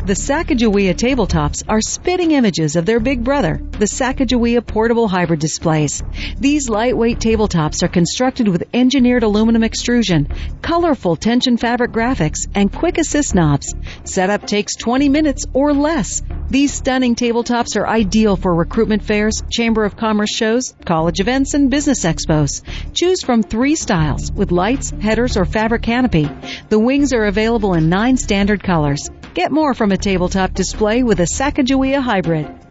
The Sacagawea tabletops are spitting images of their big brother, the Sacagawea portable hybrid displays. These lightweight tabletops are constructed with engineered aluminum extrusion, colorful tension fabric graphics, and quick assist knobs. Setup takes 20 minutes or less. These stunning tabletops are ideal for recruitment fairs, Chamber of Commerce shows, college events, and business expos. Choose from 3 styles with lights, headers, or fabric canopy. The wings are available in 9 standard colors. Get more from a tabletop display with a Sacagawea hybrid.